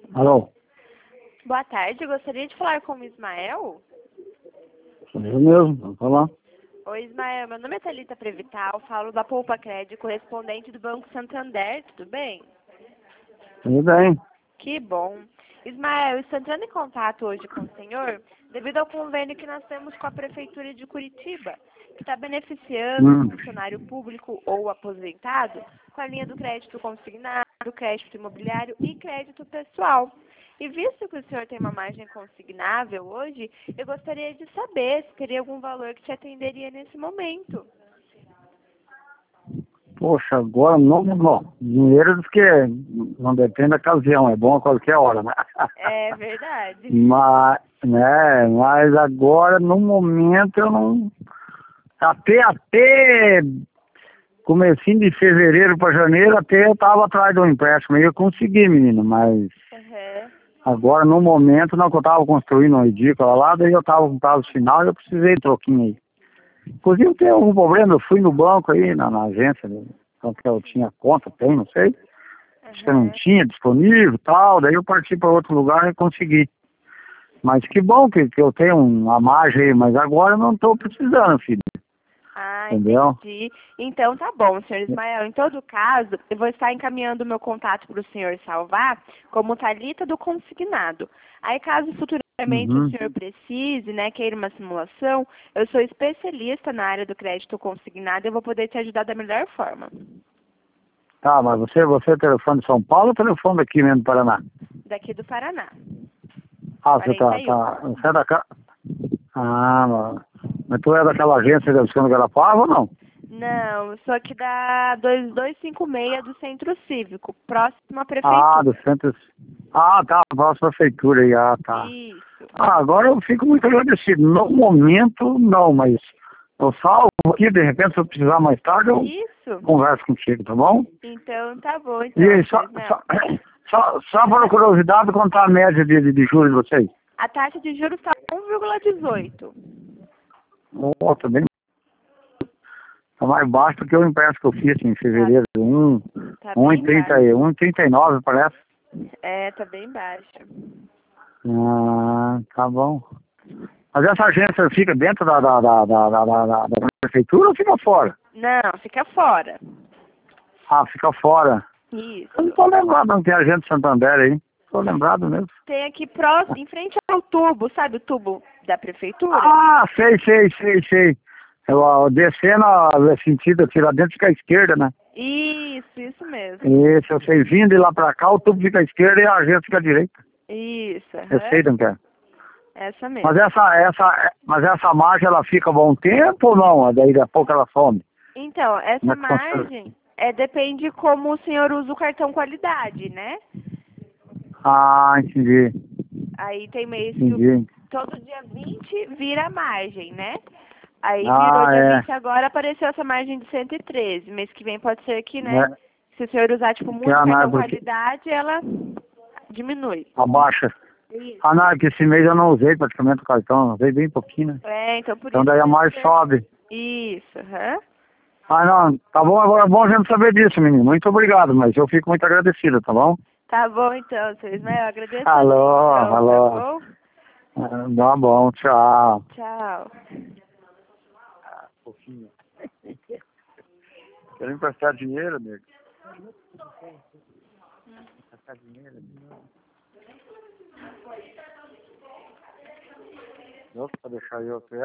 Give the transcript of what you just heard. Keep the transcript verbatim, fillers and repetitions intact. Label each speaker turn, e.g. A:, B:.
A: Alô?
B: Boa tarde, eu gostaria de falar com o Ismael.
A: Sou eu mesmo, vamos falar.
B: Oi, Ismael, meu nome é Thalita Prevital, falo da Poupa Crédito, correspondente do Banco Santander, tudo bem?
A: Tudo bem.
B: Que bom. Ismael, estou entrando em contato hoje com o senhor devido ao convênio que nós temos com a Prefeitura de Curitiba, que está beneficiando
A: Hum.
B: o funcionário público ou aposentado com a linha do crédito consignado, crédito imobiliário e crédito pessoal. E visto que o senhor tem uma margem consignável hoje, eu gostaria de saber se teria algum valor que te atenderia nesse momento.
A: Poxa, agora não, não. Dinheiro diz que não depende da ocasião, é bom a qualquer hora, né?
B: É verdade.
A: Mas, né, mas agora, no momento, eu não... Até, até comecinho de fevereiro para janeiro, até eu tava atrás de um empréstimo. E eu consegui, menino, mas
B: Uhum.
A: agora, no momento, não, que eu tava construindo uma edícula lá, daí eu tava com prazo final e eu precisei de troquinho aí. Inclusive, tem algum problema, eu fui no banco aí, na, na agência, né? Então que eu tinha conta, tem, não sei. Acho que eu não
B: Uhum.
A: tinha disponível e tal, daí eu parti para outro lugar e consegui. Mas que bom que, que eu tenho uma margem aí, mas agora eu não estou precisando, filho.
B: Ah,
A: Entendeu?
B: entendi. Então tá bom, senhor Ismael. Em todo caso, eu vou estar encaminhando o meu contato para o senhor salvar como Thalita do Consignado. Aí, caso futuramente o
A: Uhum.
B: senhor precise, né, queira uma simulação, eu sou especialista na área do crédito consignado e eu vou poder te ajudar da melhor forma.
A: Tá, mas você, você é telefone de São Paulo ou telefone daqui mesmo do Paraná?
B: Daqui do Paraná.
A: Ah, você tá,
B: quarenta e um.
A: tá, você é da cá? Ah, mas, mas tu é daquela agência da Luciano Garapava ou não?
B: Não, eu sou aqui da dois dois cinco seis do Centro Cívico, próximo à
A: Ah, do
B: prefeitura.
A: centro. Ah, tá, próxima prefeitura aí, ah, tá.
B: Isso.
A: Ah, agora eu fico muito agradecido. No momento, não, mas eu salvo aqui, de repente, se eu precisar mais tarde, eu
B: Isso.
A: converso contigo, tá bom?
B: Então tá bom,
A: E
B: então,
A: aí,
B: senhor
A: só,
B: Ismael.
A: só, só, só por curiosidade, contar a média de, de, de juros de vocês.
B: A taxa de juros está um vírgula dezoito.
A: Oh, tá bem, tá mais baixo do que o empréstimo que eu fiz em
B: Tá,
A: fevereiro. Um,
B: tá
A: um e
B: bem
A: trinta,
B: baixo.
A: um e trinta e nove, parece.
B: É, tá bem baixo.
A: Ah, tá bom. Mas essa agência fica dentro da, da, da, da, da, da, da da prefeitura ou fica fora?
B: Não, fica fora.
A: Ah, fica fora. Eu não
B: Isso.
A: tô lembrado, não tem agente de Santander aí. Tô lembrado mesmo.
B: Tem aqui próximo, em frente ao tubo, sabe o tubo da prefeitura?
A: Ah, sei, sei, sei, sei. Eu, ó, descendo a sentido aqui lá dentro fica à esquerda, né?
B: Isso, isso mesmo.
A: Isso, eu sei. Vindo de lá pra cá, o tubo fica à esquerda e a agência fica à direita.
B: Isso,
A: Eu
B: aham.
A: sei, não quer.
B: Essa
A: Mas
B: mesmo.
A: essa, essa, mas essa margem, ela fica bom tempo ou não? Daí daqui a pouco ela some.
B: Então,
A: Como
B: essa
A: é que funciona?
B: margem é, depende como o senhor usa o cartão qualidade, né?
A: Ah, entendi.
B: Aí tem mês que o-
A: Entendi.
B: todo dia vinte vira a margem, né? Aí virou
A: Ah,
B: dia
A: é.
B: vinte agora, apareceu essa margem de cento e treze. Mês que vem pode ser que, né?
A: É,
B: Se o senhor usar, tipo,
A: que
B: muito
A: a
B: cartão
A: Nárvore
B: qualidade, ela diminui.
A: abaixa.
B: Isso.
A: Ah, não, é que esse mês eu não usei praticamente o cartão, usei bem pouquinho, né?
B: É, então por
A: Então
B: isso
A: daí a
B: deve
A: mais
B: ser.
A: sobe.
B: Isso, aham.
A: Ah, não, tá bom, agora é bom a gente saber disso, menino. Muito obrigado, mas eu fico muito agradecido, tá bom?
B: Tá bom, então, seu Ismael. Eu agradeço a
A: Alô,
B: atenção, tá
A: alô.
B: bom?
A: Ah, tá bom, tchau.
B: Tchau.
A: Fofinho. Quero emprestar dinheiro, amigo? Emprestar dinheiro? Não, pra deixar eu